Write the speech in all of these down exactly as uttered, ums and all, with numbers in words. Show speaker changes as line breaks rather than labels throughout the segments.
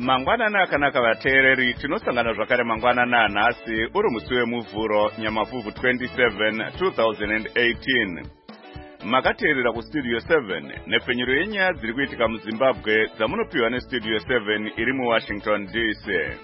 Mangwanani akanaka vateereri, tinosangana zvakare mangwanani anhasi uri musi wemuvhuro Nyamavhuvhu twenty-seven two thousand eighteen. Makateerera kustudio seven nepfenyuro yenyaya dziri kuitika muZimbabwe dzamunopiwa nestudio seven iri muWashington D C.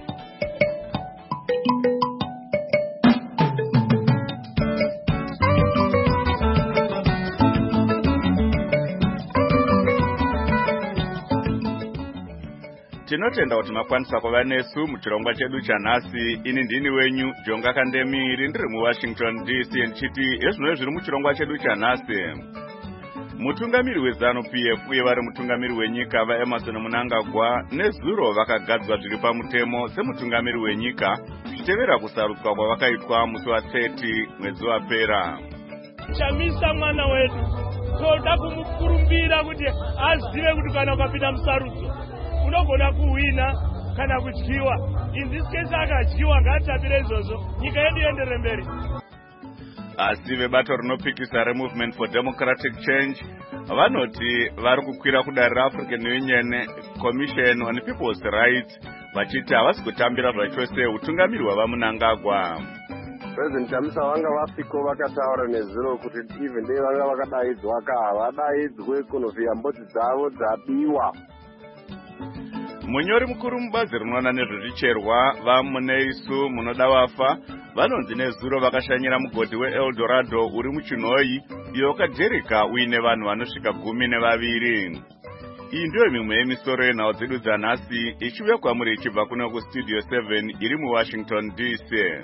Tinotenda kuti makwanisa kuva nesu muchirongwa chedu chanhasi. Ini ndini wenyu Jonga Kandemiri ndiri muWashington D C ndichiti ezvino zviri muchirongwa chedu chanhasi. Mutungamiri weZanu P F uye vari mutungamiri wenyika vaEmerson Mnangagwa nezuro vakagadzwa zviri pamutemo semutungamiri wenyika zvichitevera kusarudzwa kwavakaitwa musi wa-thirty mwedzi wapera.
Chamisa mwana wedu toda kumukurumbira kuti azive kuti kana ukapinda musarudzo unogona kuwina kana kudyiwa. In this case akadyiwa, ngaatapire izvozvo, nyika yedu ienderere mberi.
Asi vebato rinopikisa reMovement for Democratic Change vanoti vari kukwira kudare reAfrican Union Commission on People's Rights vachiti havasi kutambira zvachose utungamiri hwavaMnangagwa.
President Chamisa vanga vasiko vakataura nezuro kuti even dei vanga vakadaidzwa ka havadaidzwe kunovhiya mbudzi dzavo dzabiwa.
Munyori mukuru mubazi rinoona nezvezvicherwa vaMuneisu munoda vafa vanonzi nezuro vakashanyira mugodhi weEldorado uri muChinhoyi iyo wakajereka uine vanhu vanosvika gumi nevaviri. Iyi ndiyo mimwe yemisoro yenhau dzedu dzanhasi ichiuya kwamuri ichibva kuno kustudio seven iri muWashington D C.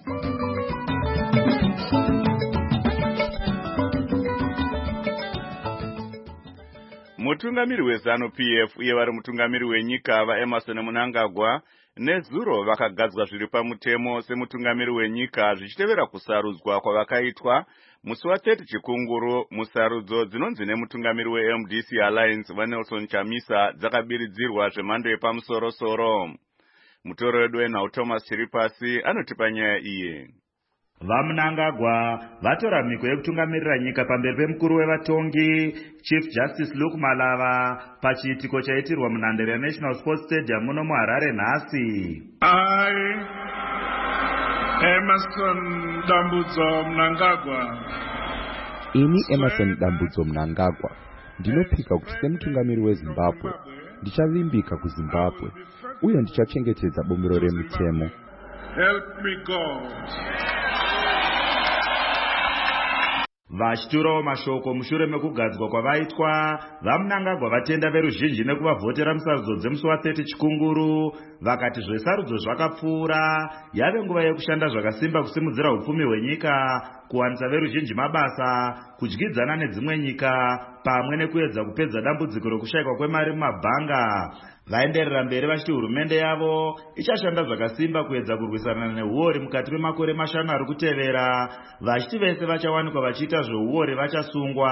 Mutungamiri weZanu P F uye vari mutungamiri wenyika vaEmerson Mnangagwa nezuro vakagadzwa zviri pamutemo semutungamiri wenyika zvichitevera kusarudzwa kwavakaitwa musi wa-thirty chikunguru. Musarudzo dzinonzi nemutungamiri weM D C Alliance vaNelson Chamisa dzakabiridzirwa zvemhando yepamusoro-soro. Mutoro wedu wenhau Thomas Chiripasi anotipa nyaya iyi.
VaMnangagwa vatora mhiko yekutungamirira nyika pamberi pemukuru wevatongi Chief Justice Luke Malava pachiitiko chaitirwa munhandare yaNational Sports Stadium muno muHarare nhasi.
I, Emerson Dambudzo Mnangagwa.
Ini Emerson Dambudzo Mnangagwa ndinopika kuti semutungamiri weZimbabwe ndichavimbika kuZimbabwe uye ndichachengetedza bumbiro remutemo.
Help me God.
Vachiturawo mashoko mushure mekugadzwa kwavaitwa, vaMnangagwa vatenda veruzhinji nekuvavhotera musarudzo dzemusi wa-thirty chikunguru vakati zvesarudzo zvakapfuura yave nguva yekushanda zvakasimba kusimudzira upfumi hwenyika, kuwanisa veruzhinji mabasa, kudyidzana nedzimwe nyika pamwe nekuedza kupedza dambudziko rekushayikwa kwemari mumabhanga. Vaenderera mberi vachiti hurumende yavo ichashanda zvakasimba kuedza kurwisana nehuori mukati memakore mashanu ari kutevera, vachiti vese vachawanikwa vachiita zveuori vachasungwa.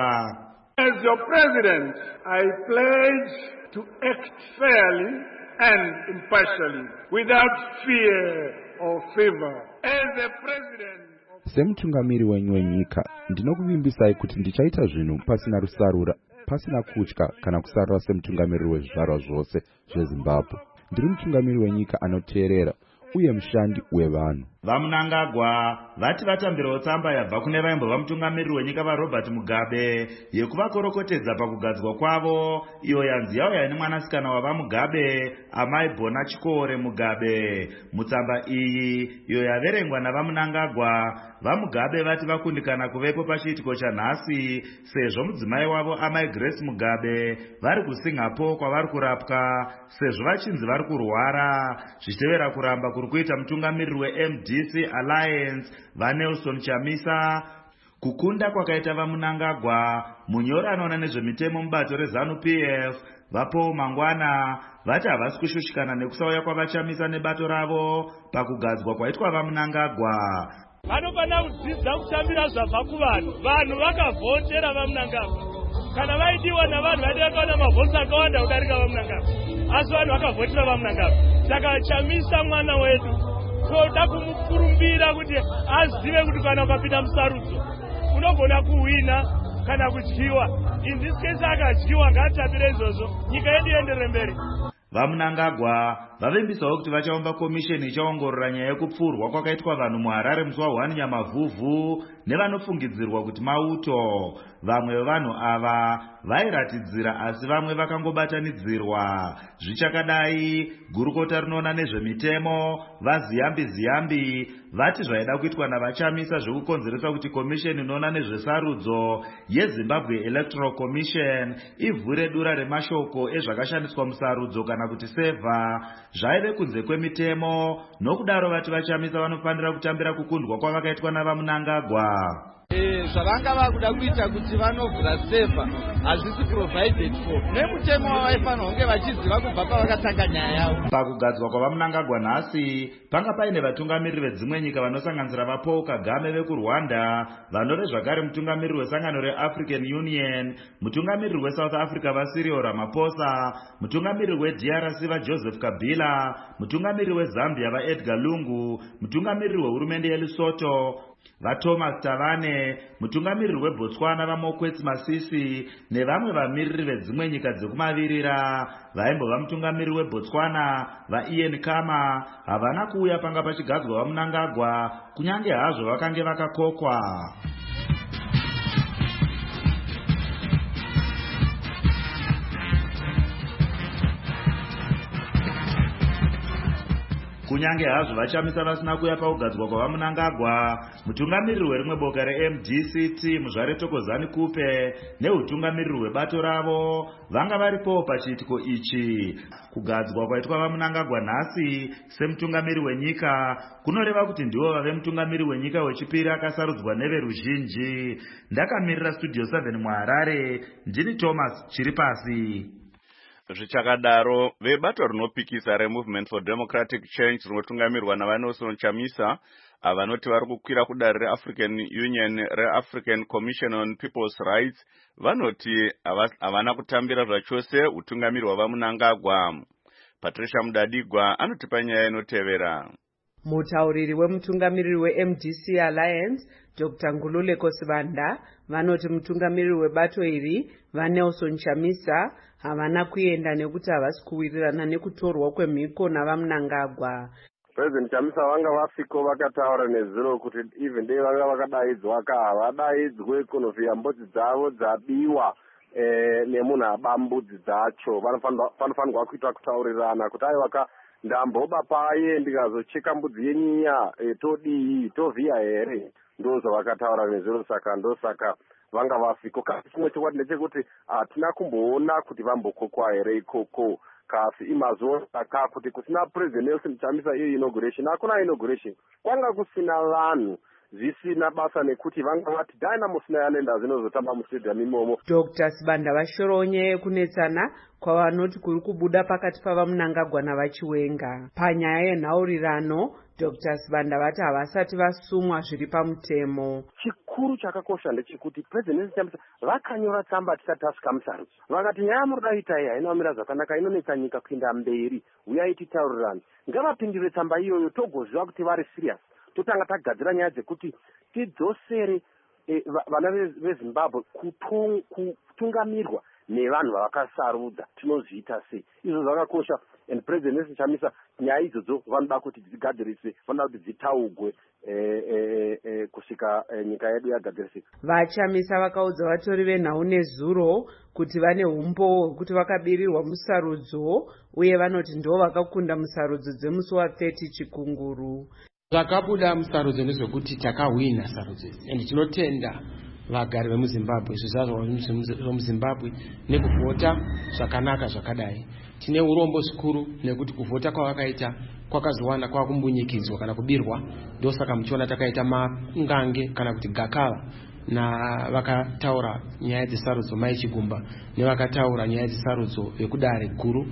As your president, I pledge to act fairly and impartially without fear or favor. As the president
semutungamiri wenyu wenyika ndinokuvimbisai kuti ndichaita zvinhu pasina rusarura, pasina kutya kana kusarura semutungamiri wezvizvarwa zvose zveZimbabwe. Ndiri mutungamiri wenyika anoteerera uye mushandi wevanhu.
VaMnangagwa vati vatambirawo tsamba yabva kune vaimbova mutungamiriri wenyika vaRobert Mugabe yekuvakorokotedza pakugadzwa kwavo, iyo yanzi yauya nemwanasikana wavaMugabe amai Bona Chikore Mugabe. Mutsamba iyi iyo yaverengwa navaMnangagwa, vaMugabe vati vakundikana kuvepo pachiitiko chanhasi sezvo mudzimai wavo amai Grace Mugabe vari kuSingapore kwavari kurapwa sezvo vachinzi vari kurwara, zvichitevera kuramba kuri kuita mutungamiriri weM D C Alliance vaNelson Chamisa. Kukunda kwakaita vaMnangagwa, munyori anoona nezvemitemo mubato reZanu P F vaPaul Mangwana vati havasi kushushikana nekusauya kwavaChamisa nebato ravo pakugadzwa kwaitwa vaMnangagwa.
Vanofana kudzidza kutambira zvabva kuvanhu. Vanhu vakavhotera vaMnangagwa. Kana vaidiwa navanhu vaiti vakaona mavhotsi akawanda kudarika vaMnangagwa, asi vanhu vakavhotera vaMnangagwa. Saka Chamisa mwana wedu toda kumukurumbira kuti azive kuti kana ukapinda musarudzo unogona kuwina kana kudyiwa. In this case akadyiwa, ngaatapire izvozvo, nyika yedu ienderere mberi.
vaMnangagwa vavimbisawo kuti vachaumba komisheni ichaongorora nyaya yekupfurwa kwakaitwa vanhu muHarare musi wahwani Nyamavhuvhu nevanofungidzirwa kuti mauto. Vamwe vevanhu ava vairatidzira asi vamwe vakangobatanidzirwa. Zvichakadai, gurukota rinoona nezvemitemo vaZiyambi Ziyambi vati zvaida kuitwa navachamisa zvekukonzeresa kuti komisheni inoona nezvesarudzo yeZimbabwe Electoral Commission ivhure dura remashoko ezvakashandiswa musarudzo kana kuti seva zvaive kunze kwemitemo. Nokudaro vati vachamisa vanofanira kutambira kukundwa kwavakaitwa navaMnangagwa.
zvavanga vakuda kuita kuti vanovhura seva hazvisi provided for nemutemo wavaifanira kunge vachiziva kubva pavakatanga nyaya yavo.
Pakugadzwa kwavaMnangagwa nhasi panga paine vatungamiriri vedzimwe nyika vanosanganisira vaPaul Kagame vekuRwanda, vanove zvakare mutungamiriri wesangano reAfrican Union, mutungamiriri weSouth Africa vaCyril Ramaphosa, mutungamiriri weD R C vaJoseph Kabila, mutungamiriri weZambia vaEdgar Lungu, mutungamiriri wehurumende yeLesotho vaThomas Tavane, mutungamiriri weBotswana vaMokwetsi Masisi nevamwe vamiriri vedzimwe nyika dzekumavirira. Vaimbova mutungamiriri weBotswana vaIan Khama havana kuuya panga pachigadzwa vaMnangagwa kunyange hazvo vakange vakakokwa. Kunyange hazvo vachamisa vasina kuya pakugadzwa kwavaMnangagwa, mutungamiriri werimwe boka reM D C T Muzvare Thokozani Kupe neutungamiriri hwebato ravo vanga varipo pachiitiko ichi. Kugadzwa kwaitwa vaMnangagwa nhasi semutungamiriri wenyika kunoreva kuti ndivo vave mutungamiriri wenyika wechipiri akasarudzwa neveruzhinji. Ndakamirira Studio seven muHarare, ndini Thomas Chiripasi.
Zvichakadaro, vebato rinopikisa reMovement for Democratic Change rinotungamirwa naVanelson Chamisa avanoti vari kukwira kudare reAfrican Union reAfrican Commission on People's Rights vanoti havana kutambira zvachose utungamiri hwavaMnangagwa. Patricia Mudadigwa anotipa nyaya inotevera.
Mutauriri wemutungamiriri weM D C Alliance Doctor Ngululeko Sibanda vanoti mutungamiriri webato iri vaNelson Chamisa havana kuenda nekuti havasi kuwirirana nekutorwa kwemhiko navaMnangagwa.
President Chamisa vanga vasiko vakataura nezuro kuti even dei vanga vakadaidzwa ka havadaidzwe kunovhiya mbudzi dzavo dzabiwa eh, nemunhu aba mbudzi dzacho. Vanofanirwa kuita kutaurirana kuti aiwa ka ndamboba paye ndikazocheka mbudzi yenyinya e, todii tovhiya here. Ndo zvavakataura nezuro, saka ndosaka vanga vasiko. Kasi chimwe chokwadi ndechekuti hatina kumboona kuti vambokokwa here ikoko. Kasi imazuva saka kuti kusina President Nelson Chamisa iyo inauguration, hakuna inauguration. Kwanga kusina vanhu zvisina basa nekuti vanga vati Dynamo Sinayaland zinozotamba mustadium imomo.
Doctor Sibanda vashoronye kunetsana kwavanoti kuri kubuda pakati pavaMnangagwa navaChiwenga. Panyaya yenhaurirano, Doctor Sibanda vati havasati vasumwa zviri pamutemo.
Chikuru chakakosha ndechekuti President Chamisa vakanyora tsamba tisati tasvika musarudzo. Vakati nyaya murudaita iyi inomira zvakanaka, inonetsa nyika kuenda mberi, uyai titaurirane. Ngavapindure tsamba iyoyo togoziva kuti vari serious. Totanga tagadzira nyaya dzekuti tidzosere e, vana veZimbabwe kutungamirwa nevanhu vavakasarudza tinozviita sei. Izvo zvakakosha, and President Nelson Chamisa nyaya idzodzo vanoda kuti dzigadziriswe, vanoda kuti dzitaugwe e, e, e, kusvika e, nyika yedu yagadzirisika.
Vachamisa vakaudza vatori venhau nezuro kuti vane umbo hwekuti vakabirirwa musarudzo uye vanoti ndo vakakunda musarudzo dzemusi wathirty Chikunguru.
Zvakabuda musarudzo nezvekuti takahwina sarudzo and tinotenda vagari vemuZimbabwe zvizvarwa zvemuZimbabwe nekuvhota zvakanaka zvakadai. Tine urombo zvikuru nekuti kuvhota kwavakaita kwakazowana kwakumbunyikidzwa kana kubirwa, ndosaka muchiona takaita mangange kana kuti gakava na vakataura nyaya dzesarudzo Mai Chigumba nevakataura nyaya dzesarudzo vekudare guru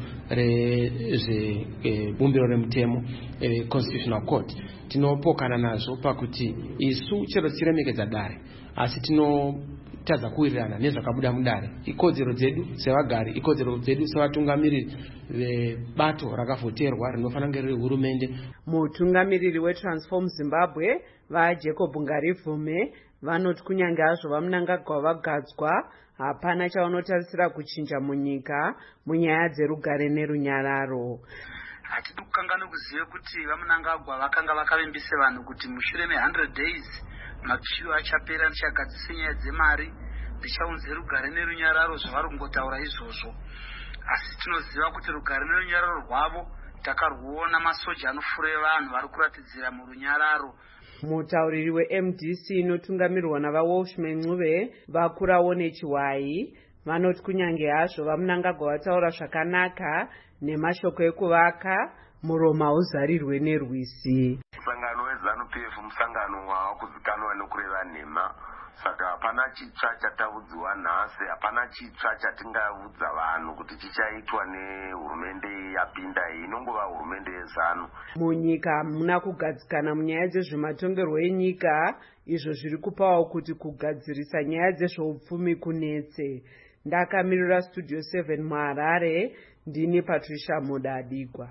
rezvebumbiro remutemo Constitutional Court. Tinopokana nazvo pakuti isu chero tiremekedza dare asi tinotadza kuwirirana nezvakabuda mudare. Ikodzero dzedu sevagari, ikodzero dzedu sevatungamiriri vebato rakavhoterwa rinofanira kunge riri hurumende.
Mutungamiriri weTransform Zimbabwe vaJacob Ngarivume vanoti kunyange hazvo vaMnangagwa vagadzwa hapana chavanotarisira kuchinja munyika munyaya dzerugare nerunyararo.
Hatidi kukangana kuziva kuti vaMnangagwa vakanga vakavimbisa vanhu kuti mushure me one hundred days mapfiwo achapera ndichagadzisa nyaya dzemari ndichaunze rugare nerunyararo zvavari kungotaura izvozvo. Asi tinoziva kuti rugare nerunyararo rwavo takarwuona masoja anofure vanhu vari kuratidzira murunyararo.
Mutauriri we-M D C inotungamirwa navaWalshman Ncube vakurawo nechiwayi vanoti kunyange hazvo vaMnangagwa vataura zvakanaka nemashoko ekuvaka muromo hauzarirwe nerwisi.
Musangano weZANU-P F musangano wakuzikanwa nekureva nhema, saka hapana chitsva chataudziwa nhasi, hapana chitsva chatingaudza vanhu kuti chichaitwa nehurumende yapinda iyi, inongova hurumende yeZANU.
Munyika hamuna kugadzikana munyaya dzezvematongerwo enyika, izvo zviri kupawo kuti kugadzirisa nyaya dzezveupfumi kunetse. Ndakamirira Studio seven muHarare, ndini Patricia Mudadigwa.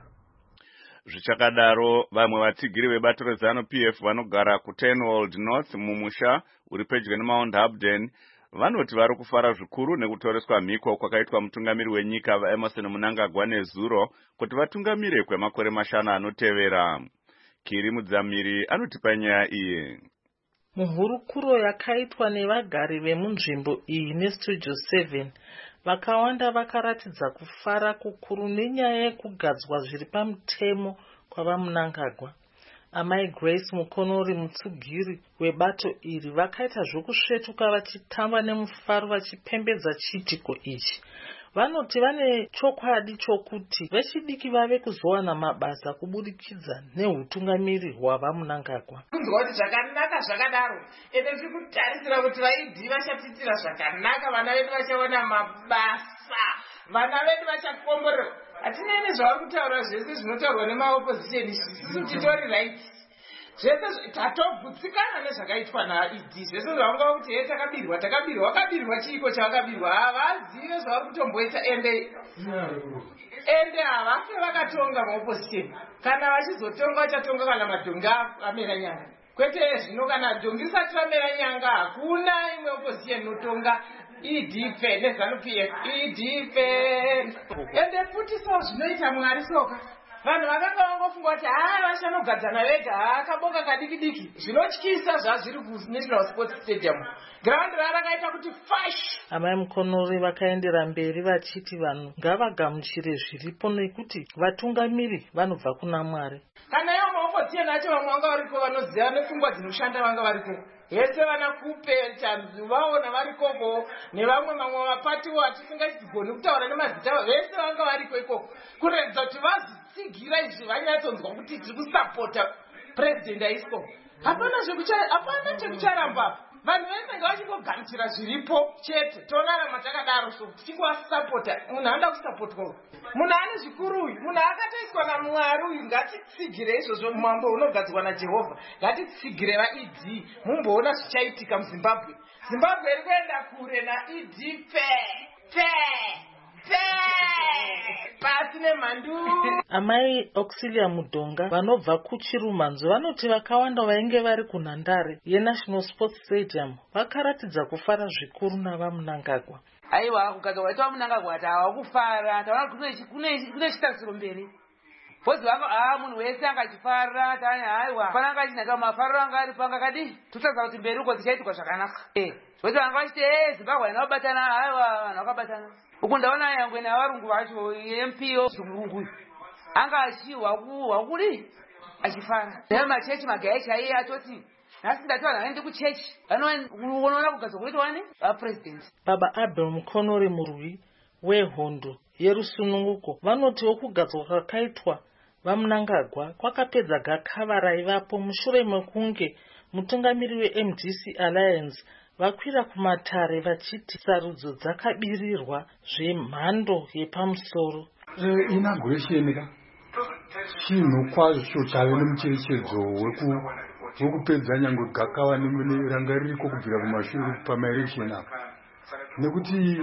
Zvichakadaro vamwe vatigiri vebato reZANU-P F vanogara kuTenwold North mumusha uri pedyo neMount Hamden vanoti vari kufara zvikuru nekutoreswa mhiko kwakaitwa mutungamiri wenyika vaEmmerson Mnangagwa nezuro kuti vatungamire kwemakore mashanu anotevera. Kiri Mudzamiri anotipa nyaya iyi.
Muhurukuro yakaitwa nevagari vemunzvimbo iyi neStudio seven vakawanda vakaratidza kufara kukuru nenyaya yekugadzwa zviri pamutemo kwavaMnangagwa. Amai Grace Mukonori, mutsugiri webato iri, vakaita zvokusvetuka vachitamba nemufaro vachipembedza chiitiko ichi. Vanoti vane chokwadi chokuti vechidiki vave kuzowana mabasa kubudikidza neutungamiri hwavaMnangagwa.
Kunzwa kuti zvakanaka zvakadaro, ende tiri kutarisira kuti vaidhi vachapitira zvakanaka, vana vedu vachawana mabasa, vana vedu vachakomborerwa. Hatina nezvavari kutaura zvese zvinotaurwa nemaopposition, isusu titori right. Zvese tatobvutsikana nezvakaitwa naE D, zvese zvavanga kuti he takabirwa takabirwa wakabirwa chiiko chavakabirwa, havazive zvavari kutomboita ende ende havafe vakatonga maopposition. Kana vachizotonga vachatonga kana madhonga amera nyanga, kwete zvino kana dhongi risati ramera nyanga hakuna imwe opposition inotonga. E D P neZANU-P F, E D P ende futi so zvinoita Mwari soka. Vanhu vakanga vangofunga kuti haa vachanogadzana vega, haa kaboka kadiki diki. Zvinotyisa zvazviri kuNational Sports Stadium. Ground rakaita kuti fash.
Amai Mukonori vakaendera mberi vachiti vanhu ngavagamuchire zviripo nekuti vatungamiri vanobva kuna Mwari.
Kana ivo maopposition acho vamwe vanga variko vanoziva nepfungwa dzinoshanda vanga variko. Hese vana kupe chanzu vaona varikoko nevamwe mamwe mapatiwo atisingachigoni kutaura nemazita avo vese vanga variko ikoko kuredza kuti vazitsigira izvi vanyatsonzwa kuti tiri kusapota president aisiko. Hapana hapana chekucharamba. Vanhu vese ngavachingogamuchira zviripo chete. Tonarama takadaro so tichingosapota. Munhu anoda kusapotwa. Munhu ane zvikuru uyu, munhu akatoiswa naMwari uyu, ngatitsigire izvozvo mambo unogadzwa naJehovha. Ngatitsigire vaE D, mumboona zvichaitika muZimbabwe. Zimbabwe iri kuenda kure naE D pe pe pe pasi nemhandu.
Amai Auxilia Mudonga vanobva kuChirumanzo vanoti vakawanda vainge vari kunhandare yeNational Sports Stadium vakaratidza kufara zvikuru navaMnangagwa.
Aiwa kugadzwa kwaitwa vaMnangagwa kuti hawakufara, taona kuti kune chitarisiro mberi. Bhozi vako haa munhu wese angachifara, tanya haiwa fananga achinaka mafariro anga ari panga kadi tutaza kuti mberi uko dzichaitikwa zvakanaka. Eh, zvoti vanga vachiti eh Zimbabwe haina kubatana, haiwa vanhu vakabatana. Uku ndaona yangwe navarungu vacho M P O zumurungu anga achihwa kuri achifara. Ndio machechi magayi chaiye atoti nasi ndatiwa naende kuchechi vanoona kugadzwa kunoitwa wani vapresident.
Baba Abel Mukonori murwi wehondo yerusununguko vanotiwo kugadzwa kwakaitwa vaMnangagwa kwakapedza gakava raivapo mushure mekunge mutungamiri weM D C Alliance vakwira kumatare vachiti sarudzo dzakabirirwa zvemhando yepamusoro.
Inauguration ka chinhu kwazvo chave nemucherechedzo wekupedza nyangwe gakava ranga ririko kubvira kumashure pamaelection apa, nekuti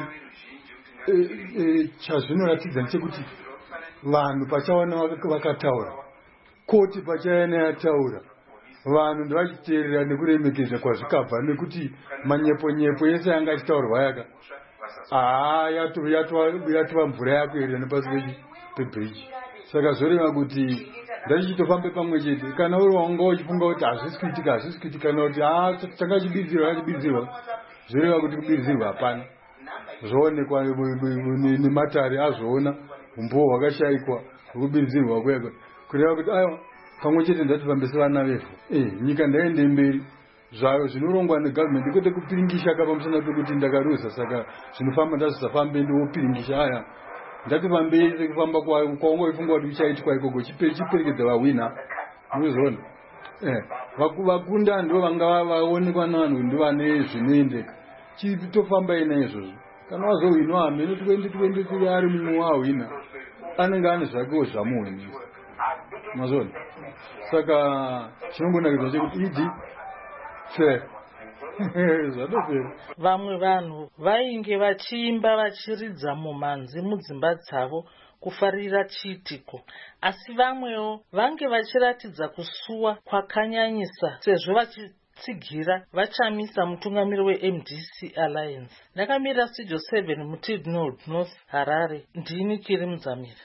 chazvinoratidza ndechekuti vanhu pachaona vakataura, koti pachaona yataura, vanhu ndivachiteerera nekuremekedza kwazvikabva nekuti manyepo nyepo yese yanga achitaurwa yaka haa yatova mvura yakuerera nepasi pebhiriji. Saka zvoreva kuti ndatichitofambe pamwe chete. Kana uri wanga uchifunga kuti hazvisi kuitika hazvisi kuitika kana kuti haa tanga chibidzirwa chibidzirwa, zvoreva kuti kubidzirwa hapana. Zvoonekwa nematare azvoona umbowo hwakashayikwa hwekubidzirwa kwekwe, kureva kuti aiwa pamwe chete ndatifambise vana vevhu. Eh, nyika ndaende mberi. Zvayo zvinorongwa negavhmendi kwete kupiringisha ka pamusana pekuti ndakaruza, saka zvinofamba ndazvisafambe ndopiringisha. Aya ndatifambei sekufamba kwaungo ifunga kuti uchaitwa ikoko chiperekedza vahwina. Munozoona eh vakunda ndo vanga vaonekwa navanhu ndivane zvinoendeka. Chitofamba ina izvozvo. Kana wazohwinwa hamene twende twende tiri ari mumwe wahwina anenge ane zvakewo zvamuhwinisa. Mazona saka chinongonakidza chekuti idi fe zvadopera.
Vamwe vanhu vainge vachiimba vachiridza mumanzi mudzimba dzavo kufarira chiitiko, asi vamwewo vange vachiratidza kusuwa kwakanyanyisa sezvo vachitsigira vachamisa mutungamiri we-M D C Alliance. Ndakamira Studio seven muTidnod North Harare. Ndini Kiri Mudzamira.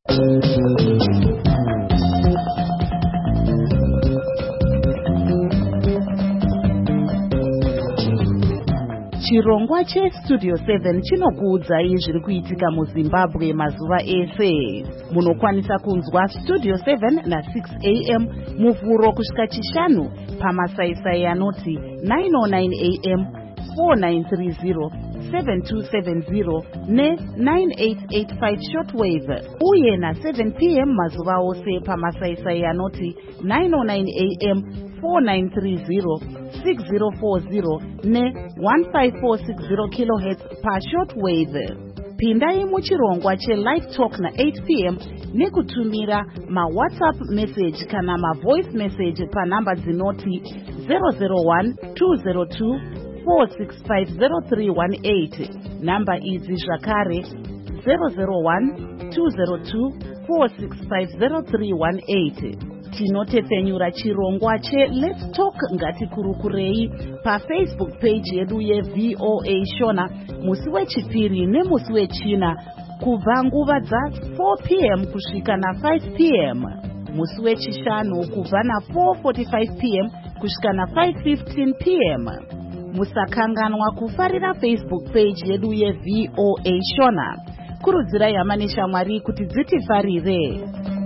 Chirongwa cheStudio seven chinokuudzai zviri kuitika muZimbabwe mazuva ese. Munokwanisa kunzwa Studio seven na six a m muvhuro kusvika chishanu pamasaisai anoti nine oh nine a m, four nine three zero, seven two seven zero ne nine eight eight five shortwave, uye na seven p m mazuva ose pamasaisai anoti nine oh nine a m, four nine three zero, six zero four zero ne one five four six zero kilohertz pa shortwave. Pindai muchirongwa che-live talk na eight p m nekutumira ma-WhatsApp message kana ma-voice message pa namba dzinoti zero zero one two zero two four six five zero three one eight. Namba idzi zvakare zero zero one two zero two four six five zero three one eight. Tinotepfenyura chirongwa che-Let's Talk Ngatikurukurei paFacebook page yedu ye-V O A Shona musi wechipiri nemusi wechina kubva nguva dza four p m kusvika na five p m, musi wechishanu kubva na four forty-five p m kusvika na five fifteen p m. Musakanganwa kufarira Facebook page yedu ye-V O A Shona. Kurudzirai hama neshamwari kuti dzitifarire.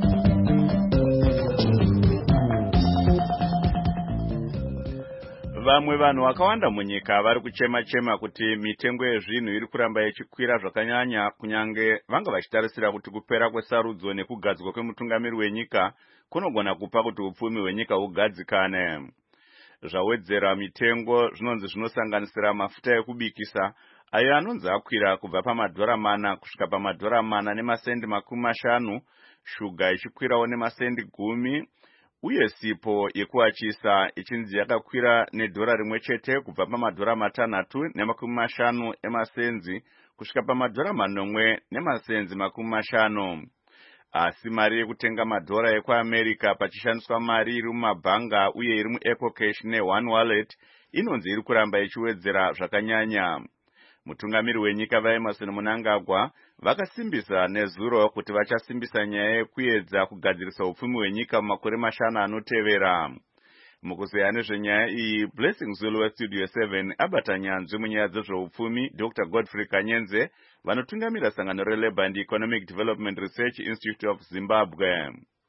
Vamwe vanhu vakawanda munyika vari kuchema-chema kuti mitengo yezvinhu iri kuramba ichikwira zvakanyanya, kunyange vanga vachitarisira kuti kupera kwesarudzo nekugadzwa kwemutungamiri wenyika kunogona kupa kuti upfumi hwenyika hugadzikane. Zvawedzera mitengo zvinonzi zvinosanganisira mafuta ekubikisa, ayo anonzi akwira kubva pamadhora mana kusvika pamadhora mana nemasendi makumi mashanu, shuga ichikwirawo nemasendi gumi, uye sipo yekuachisa ichinzi yakakwira nedhora rimwe chete kubva pamadhora matanhatu nemakumi mashanu emasenzi kusvika pamadhora manomwe nemasenzi makumi mashanu. Asi mari yekutenga madhora ekuAmerica pachishandiswa mari iri mumabhanga uye iri muEcocash neOne Wallet inonzi iri kuramba ichiwedzera zvakanyanya. Mutungamiri wenyika vaEmmerson Mnangagwa vakasimbisa nezuro kuti vachasimbisa nyaya yekuedza kugadzirisa upfumi hwenyika mumakore mashanu anotevera. Mukuzeya nezvenyaya iyi, Blessing Zulu weStudio seven abata nyanzvi munyaya dzezveupfumi Doctor Godfrey Kanyenze vanotungamira sangano reLabour and Economic Development Research Institute of Zimbabwe.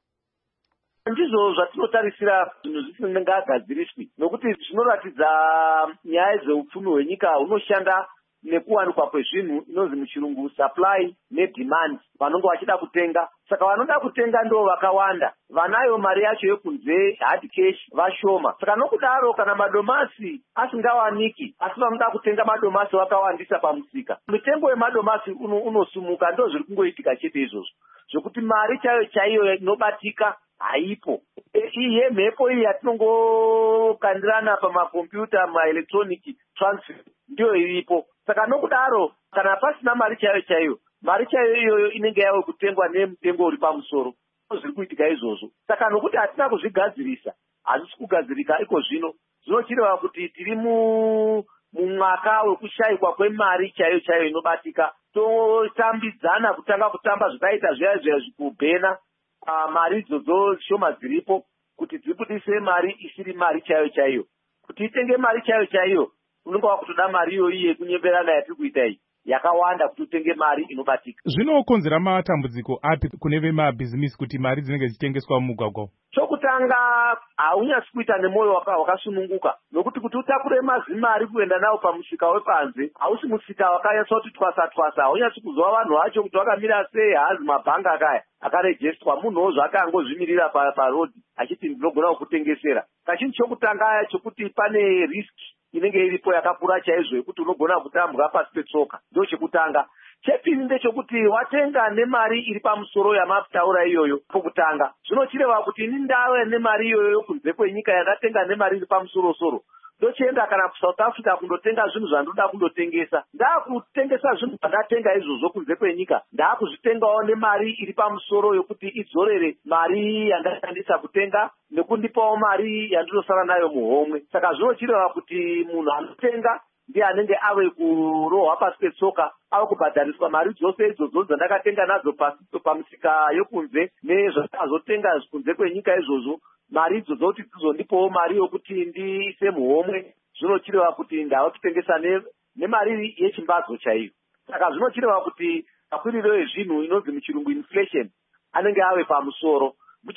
Ndizvo zvatinotarisira zvinhu zvisingagadziriswi nokuti zvinoratidza nyaya dzeupfumi hwenyika hunoshanda nekuwanikwa kwezvinhu inonzi muchirungu supply nedemand. Vanonge vachida kutenga, saka vanoda kutenga ndo vakawanda, vanayo mari yacho yekunze hard cash vashoma. Saka nokudaro kana madomasi asingawaniki asi vanoda kutenga madomasi vakawandisa pamusika, mitengo yemadomasi uno unosumuka. Ndo zviri kungoitika chete izvozvo zvokuti mari chayo chaiyo inobatika haipo. Iyi yemhepo iyi yatinongokandirana pamakombiyuta maelectronic transfer ndiyo iripo. Saka nokudaro kana pasina mari chayo chaiyo, mari chayo iyoyo inenge yave kutengwa nemutengo uri pamusoro. Zviri kuitika izvozvo. Saka nokuti hatina kuzvigadzirisa, hazvisi kugadzirika iko zvino. Zvinochireva kuti tiri mumwaka wekushayikwa kwemari chaiyo chaiyo inobatika. Totambidzana kutanga kutamba zvakaita zviya zviya zvekubhena mari idzodzo shoma dziripo kuti dzibudise mari isiri mari chaiyo chaiyo. Kuti itenge mari chaiyo chaiyo unenge wakutoda mari iyoyi yekunyemberana yatiri kuita iyi yakawanda kuti utenge mari inobatika.
Zvinokonzera matambudziko api kune vemabhizimisi kuti mari dzinenge dzichitengeswa mumugwagwa?
Chokutanga haunyasi kuita nemwoyo wakasununguka, nokuti kuti utakure mazimari kuenda nawo pamusika wepanze hausi musika wakanyatsa kuti twasa twasa. Haunyasi kuzova vanhu vacho kuti vakamira sei, haazi mabhanga akaya akarejestwa, munhuwo zvake angozvimirira parodhi achiti ndinogona kukutengesera. Kachinhu chokutanga chokuti pane riski inenge iripo yakakura chaizvo yekuti unogona kutambwa pasi petsoka, ndo chekutanga. Chepiri ndechokuti watenga nemari iri pamusoro yamataura iyoyo pokutanga. Zvinochireva kuti ini ndave nemari iyoyo kunze kwenyika yakatenga nemari iri pamusoro-soro, ndochienda kana kuSouth Africa kundotenga zvinhu zvandinoda kundotengesa. Ndakutengesa zvinhu zvandatenga izvozvo kunze kwenyika, ndakuzvitengawo nemari iri pamusoro yokuti idzorere mari yandashandisa kutenga nekundipawo mari yandinosara nayo muhomwe. Saka zvinochireva kuti munhu anotenga ndiye anenge ave kurohwa pasi petsoka, ava kubhadhariswa mari dzose idzodzo dzandakatenga nadzo pamusika yokunze nezvandakazotenga kunze kwenyika izvozvo. Mari idzodzo kuti dzizondipawo mari yokuti ndiise muhomwe, zvinochireva kuti ndavakutengesa nemari yechimbadzo chaiyo. Saka zvinochireva kuti makwiriro ezvinhu inonzi muchirungu inflation anenge ave pamusoro.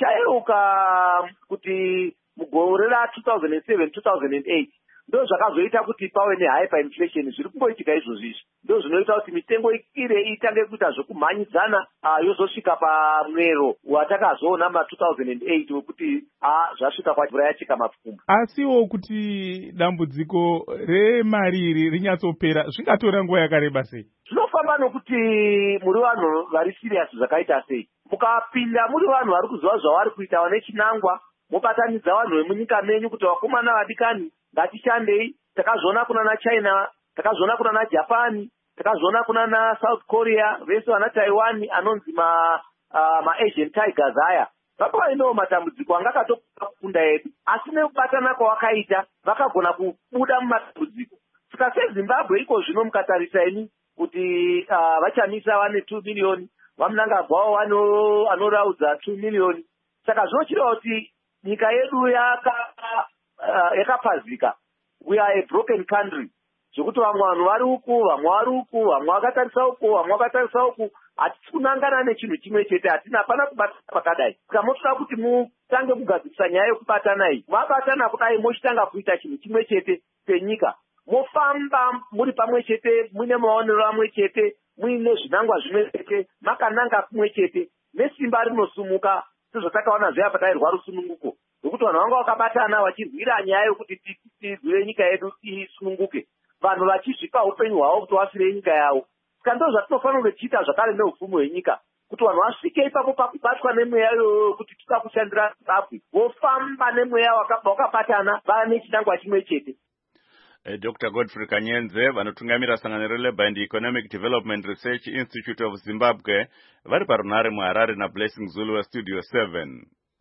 Muchayeruka kuti mugore ra two thousand seven two thousand eight ndo zvakazoita kuti pave nehyperinflation. Zviri kungoitika izvozvo izvi ndo zvinoita kuti mitengo ire itange kuita zvekumhanyidzana yozosvika pamwero watakazoona ma two thousand eight wekuti zvasvika kwamvura yachika mapfukumba.
Asiwo kuti dambudziko remari iri rinyatsopera zvingatora nguva yakareba sei?
Zvinofamba nokuti muri vanhu vari serious zvakaita sei. Mukapinda muri vanhu vari kuziva zvavari kuita, vane chinangwa, mobatanidza vanhu vemunyika menyu kuti vakomana vadikani ngatishandei. Takazviona kuna naChina, takazviona kuna naJapan, takazviona kuna naSouth Korea, vese vana Taiwan anonzi ma uh, maAsian Tigers aya. Vakavaindawo matambudziko angakatokunda edu, asi nekubatana kwavakaita vakagona kubuda mumatambudziko. Saka seZimbabwe iko zvino mukatarisa ini kuti uh, vachamisa vane two million, vamunangagwawo wano anoraudza two million. Saka zvinochireva kuti nyika yedu yaka uh, yakapazika. We are a broken country. Zvekuti vamwe vanhu vari uku, vamwe vari uku, vamwe vakatarisa uku, vamwe vakatarisa uku, hatisi kunangana nechinhu chimwe chete, hatina hapana kubatana pakadai. Saka motoda kuti mutange kugadzirisa nyaya yekubatana iyi. Mabatana kudai mochitanga kuita chinhu chimwe chete penyika. Mofamba muri pamwe chete, muine maonero amwe chete, muine zvinangwa zvimwe chete, makananga kumwe chete, nesimba rinosumuka sezvatakaona zviya patairwa rusununguko. Nokuti vanhu vanga vakabatana vachirwira nyaya yokuti tidzure nyika yedu isununguke. Vanhu vachizvipa upenyu hwavo kuti vasire nyika yavo. Saka ndo zvatinofanira kuchiita zvakare neupfumi hwenyika, kuti vanhu vasvike ipapo pakubatwa nemweya iyoyo kuti toda kushandira Zimbabwe, vofamba nemweya wakabatana vane chinangwa chimwe chete.
Uh, Doctor Godfrey Kanyenze vanotungamira sangano reLabour and Economic Development Research Institute of Zimbabwe vari parunare muHarare naBlessing Zulu wa Studio seven.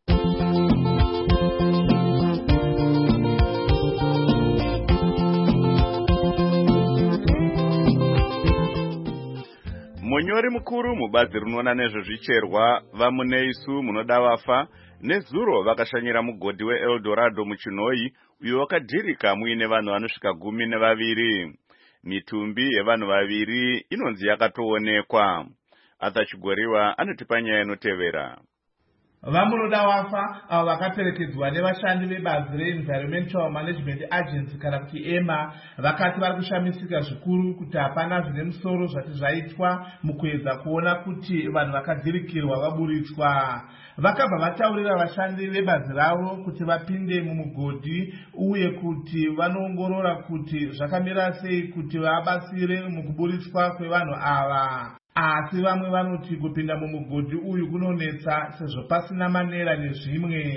Munyori mukuru mubazi rinoona nezvezvicherwa vamuneisu munoda vafa nezuro vakashanyira mugodhi weEldorado muChinoi uyo wakadhirika muine vanhu vanosvika gumi nevaviri. Mitumbi yevanhu vaviri inonzi yakatoonekwa. Arthur Chigoriwa anotipa nyaya inotevera.
Vamunoda wafa avo vakaperekedzwa nevashandi vebazi reEnvironmental Management Agency kana kuti EMA vakati vari kushamisika zvikuru kuti hapana zvine musoro zvati zvaitwa mukuedza kuona kuti vanhu vakadhirikirwa vaburitswa. Vakabva vataurira vashandi vebazi ravo kuti vapinde mumugodhi uye kuti vanoongorora kuti zvakamira sei kuti vabatsire mukuburitswa kwevanhu ava. Asi vamwe vanoti kupinda mumugodhi uyu kunonetsa sezvo pasina manera nezvimwe.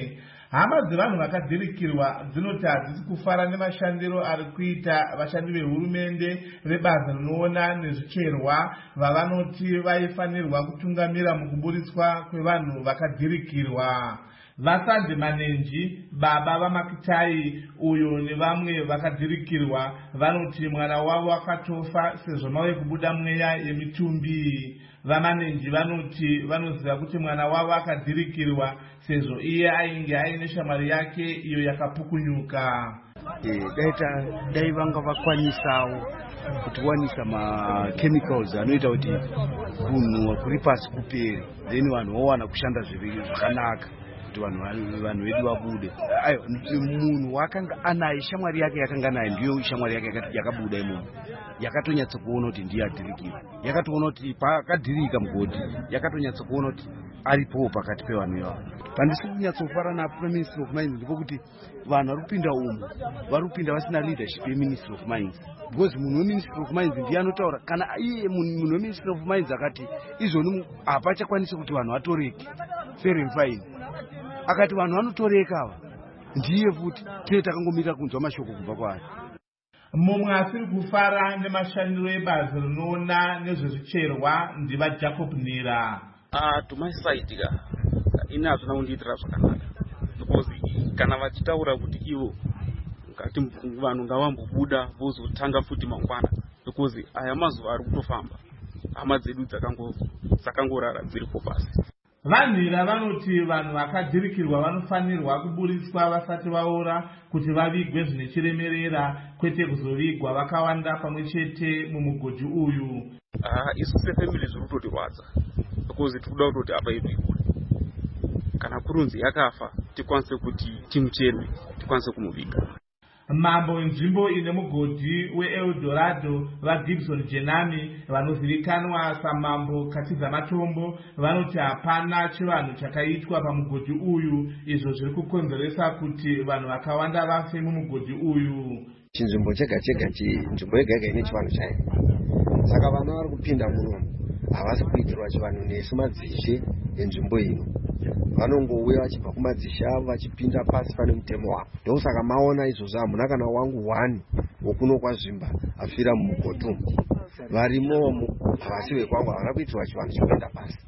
hama dzevanhu vakadhirikirwa dzinoti hadzisi kufara nemashandiro ari kuita vashandi vehurumende vebazi rinoona nezvicherwa vavanoti vaifanirwa kutungamira mukuburitswa kwevanhu vakadhirikirwa. Vasande Manenji, baba vamakitai uyo nevamwe vakadhirikirwa vanoti mwana wavo akatofa sezvo mave kubuda mweya yemitumbi. Vamanenji vanoti vanoziva kuti mwana wavo akadhirikirwa sezvo iye ainge aine shamwari yake iyo yakapukunyuka.
E, daita dai vanga vakwanisawo kutiwanisa ma-chemicals anoita kuti kunhuwa kuri pasi kupere, then vanhu vowana kushanda zvakanaka kuti vanhu vedu vabude. Ayo munhu wakanga anaye shamwari yake yakanga naye ndiyo shamwari yake yakabuda imomo, yakatonyatsa kuona kuti ndiye adhirikirwa, yakatoona kuti pakadhirika mugodhi, yakatonyatsa kuona kuti aripo pakati pevanhu ivavo. Pandisi kunyatsofara napo paMinistry of Mines ndikokuti vanhu vari kupinda umo vari kupinda vasina leadership yeMinistry of Mines, because munhu weMinistry of Mines ndiye anotaura kana iye munhu weMinistry of Mines akati izvoni hapachakwanisi kuti vanhu vatoreke fair and fine, akati vanhu vanotoreka ava ndiye futi tine takangomira kunzwa mashoko kubva kwaari.
Mumwe asiri kufara nemashandiro ebazi rinoona nezvezvicherwa ndiva Jacob Nira.
Ah, to my side ka ina hazvina kundiitira zvakanaka, because kana vachitaura kuti ivo ngati vanhu ngavambobuda vozotanga futi mangwana, because aya mazuva ari kutofamba hama dzedu dzakangorara dziripo pasi.
Vanhira vanoti vanhu vakadhirikirwa vanofanirwa kuburitswa vasati vaora kuti vavigwe zvine chiremerera, kwete kuzovigwa vakawanda pamwe chete mumugodhi uyu.
Ah, isu sefamily zviri kutotirwadza, because tikuda kutoti apa yedu ikure, kana kurunzi yakafa tikwanise kuti timucheme, tikwanise kumuviga.
Mambo wenzvimbo ine mugodhi weEldorado vaGibson Jenami vanozivikanwa samambo Katiza Matombo vanoti hapana chivanhu chakaitwa pamugodhi uyu, izvo zviri kukonzeresa kuti vanhu vakawanda vafe mumugodhi uyu.
Chinzvimbo chega chega nzvimbo yega yega ine chivanhu chayo, saka vana vari kupinda munomu havasi kuitirwa chivanhu nesu madzishe enzvimbo ino, vanongouya vachibva kumadzishe avo vachipinda pasi pane mutemo wavo. Ndosaka maona izvozvo hamuna kana wangu wani wokuno kwazvimba afira mumugodhi umu, varimomo havasi vekwangu, havana kuitirwa chivanhu chekuenda pasi.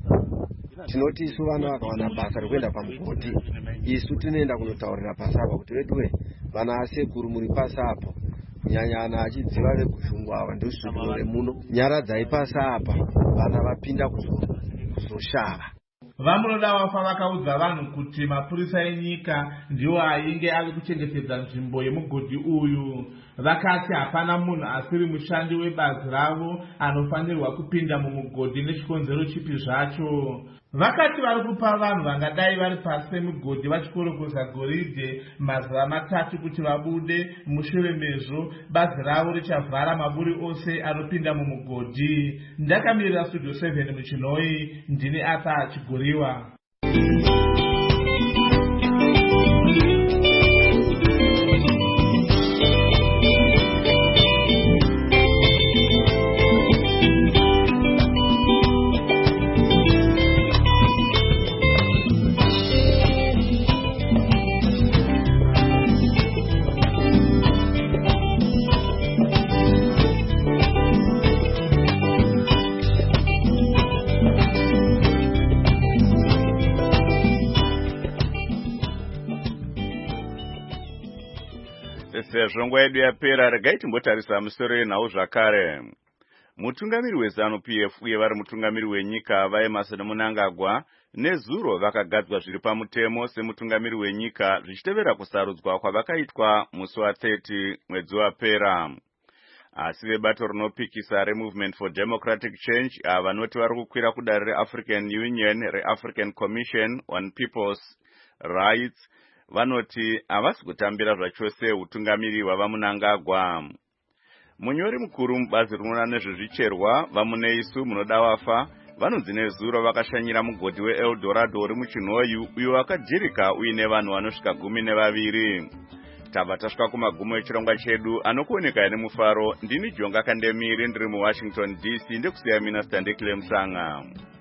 Tinoti isu vana vakawana basa rekuenda pamugodhi, isu tinoenda kunotaurira pasi apa kuti veduwe vana asekuru muri pasi apo, kunyanya ana achidziva vekushungu ava ndosvibiro remuno, nyaradzai pasi apa vana vapinda kuzoshava.
Vamunoda wafa vakaudza vanhu kuti mapurisa enyika ndiwo ainge ari kuchengetedza nzvimbo yemugodhi uyu. Vakati hapana munhu asiri mushandi webazi ravo anofanirwa kupinda mumugodhi nechikonzero chipi zvacho. Vakati vari kupa vanhu vangadai vari pasi pemugodhi vachikorokoza goridhe mazira matatu kuti vabude, mushure mezvo bazi ravo richavhara maburi ose anopinda mumugodhi. Ndakamirira Studio seven muchinoi, ndini Arthur Chigoriwa.
Sezvo nguva yedu yapera, regai timbotarisa musoro yenhau zvakare. Mutungamiri weZANU-P F uye vari mutungamiri wenyika vaEmmerson Mnangagwa nezuro vakagadzwa zviri pamutemo semutungamiri wenyika zvichitevera kusarudzwa kwavakaitwa musi wa-thirty mwedzi wapera. Asi vebato rinopikisa reMovement for Democratic Change vanoti vari kukwira kudare reAfrican Union reAfrican Commission on People's Rights vanoti havasi kutambira zvachose utungamiri hwavaMnangagwa. Munyori mukuru mubazi rinoona nezvezvicherwa vamuneisu munoda wafa vanonzi nezuro vakashanyira mugodhi weEldorado uri muchinhoyu uyo wakajirika uine vanhu vanosvika gumi nevaviri. Tabva tasvika kumagumo echirongwa chedu anokuoneka nemufaro. Ndini Jonga Kandemiri ndiri muWashington D C ndekusiya Minister Ndekile Musanga.